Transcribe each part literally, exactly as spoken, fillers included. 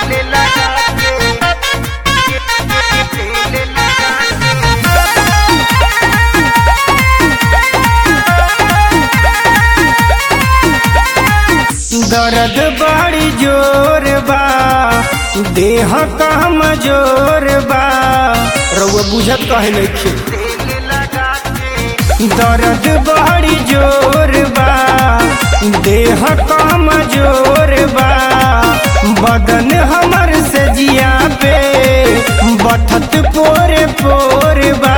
दर्द बड़ी जोर बा, देह कमजोर बा, रउआ बुझत कहे नइखे। दर्द बड़ी जोर बा, देह कमजोर बा, बदन हमर से जिया पे बथत पोरे पोर बा।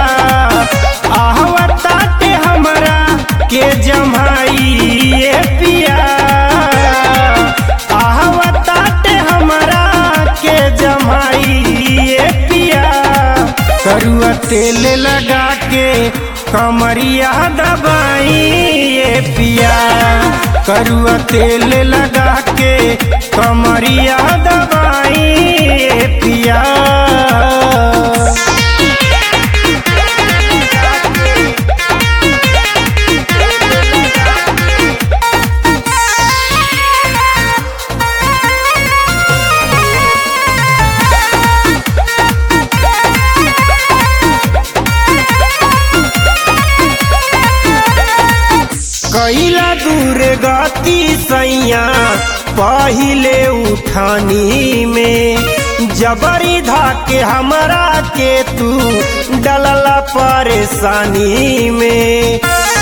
आहवताते हमरा के जमाई ये पिया, आहवताते हमरा के जमाई ये पिया। करुआ तेल लगा के कमरिया दबाई ये पिया, करुआ तेल लगा के कमरिया दबाई ये पिया। कैला दूर गति सैया पहिले उठानी में, जबरी धाके हमरा के तू डलला परेशानी में।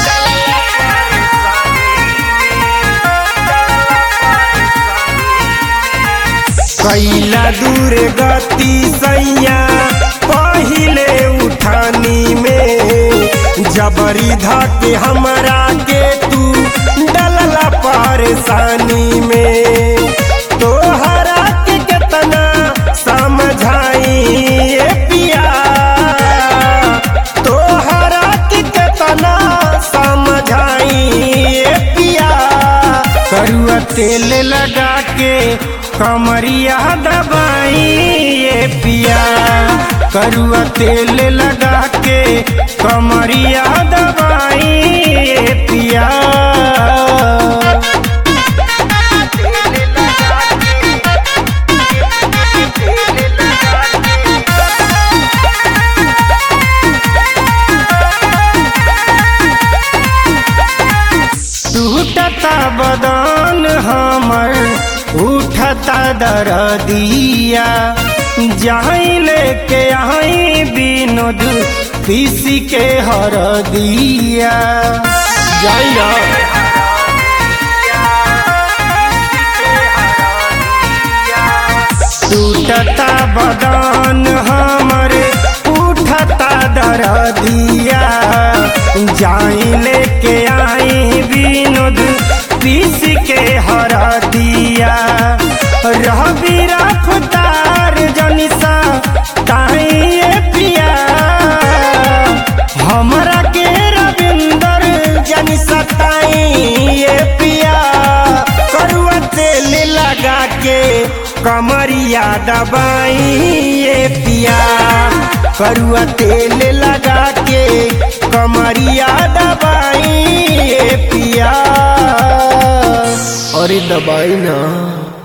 कैला दूर गति सैया पहिले उठानी में, जबरी धाके हमरा के तू डलला परेशानी में। तोहरा के कितना समझाई ये पिया, तोहरा के कितना समझाई ये पिया। करुआ तेल लगा के कमरिया दबाई ये पिया, करुआ तेल लगा के कमरिया दबाई ये पिया। टूटता बदन हमर उठता दर्दिया, जहीं लेके आई विनोद पीसी के हरदिया। जाइया टूटता बदन हमर उठता दर्दिया, जाई लेके आई विनोद पीस के हरदिया। रहबी रफ्तार जनिसा ताई पिया, हमरा के रविंदर जनिसा ताई पिया। करुआ तेल लगा के कमरिया दबाई ये पिया, करुआ तेल लगा के कमरिया दबाई ये पिया। अरे दबाई ना।